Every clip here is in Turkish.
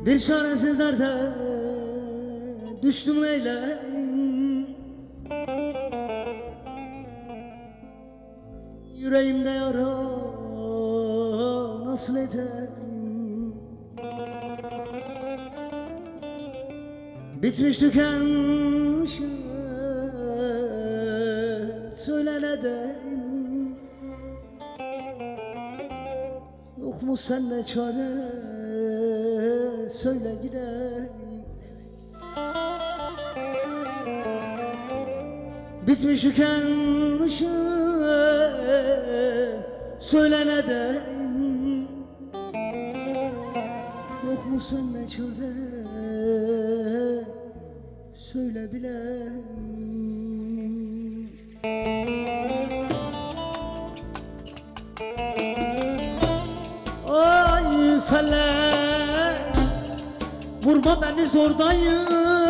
Bir çaresiz derde düştüm eyleyim, yüreğimde yara nasıl edeyim? Bitmiş tükenmişim, söyle ne deyim? Yok mu sende çare, söyle gideyim. Bitmiş tükenmişim, söyle ne deyim? Yok mu sende çare, söyle bileyim. Ay felek, vurma beni zordayım,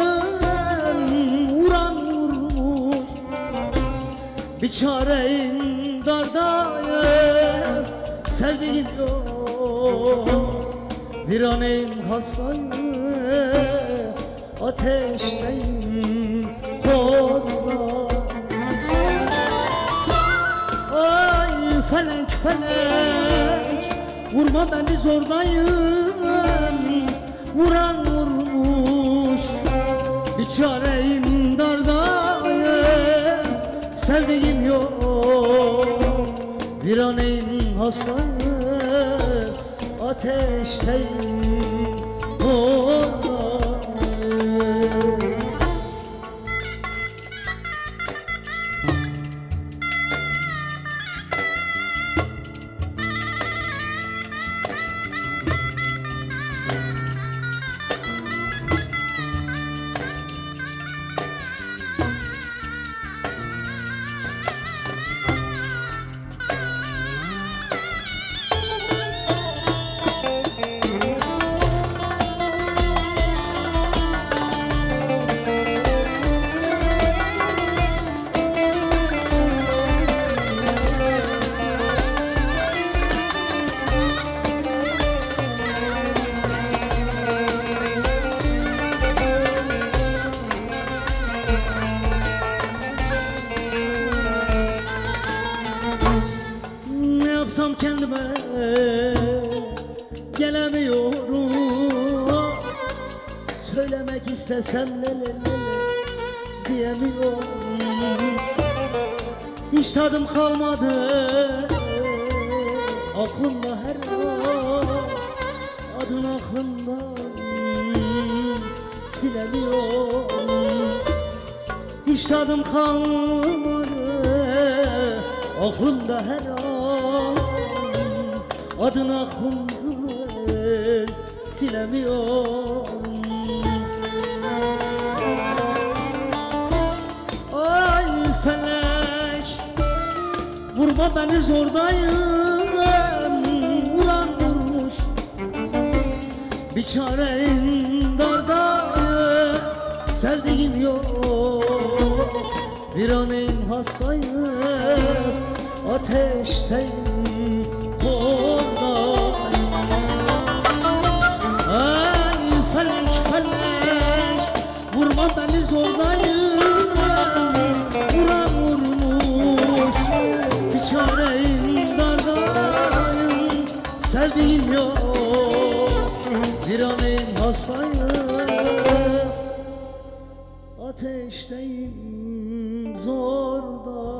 vuran vurmuş, bir çareyim dardayım, sevdiğim yok, viraneyim hastayım, ateşteyim korkma. Ay felek felek, vurma beni zordayım, vuran vurmuş, bir çareyim dardayım, sevdiğim yok, viraneyim hastayım, ateşteyim korkma. Yapsam kendime gelemiyorum, söylemek istesem ne diyemiyorum. Hiç tadım kalmadı aklımda her an, adın aklımdan silemiyorum. Hiç tadım kalmadı aklımda her an, adın aklımdan silemiyorum. Ay felek, vurma beni zordayım, vuran vurmuş, bir çareyim dardayım, sevdiğim yok, viraneyim hastayım, ateşteyim kordayım. Ay felek felek, vurma beni zordayım, vuran vurmuş, bir çareyim dardayım, sevdiğim yok, viraneyim hastayım, ateşteyim zorda.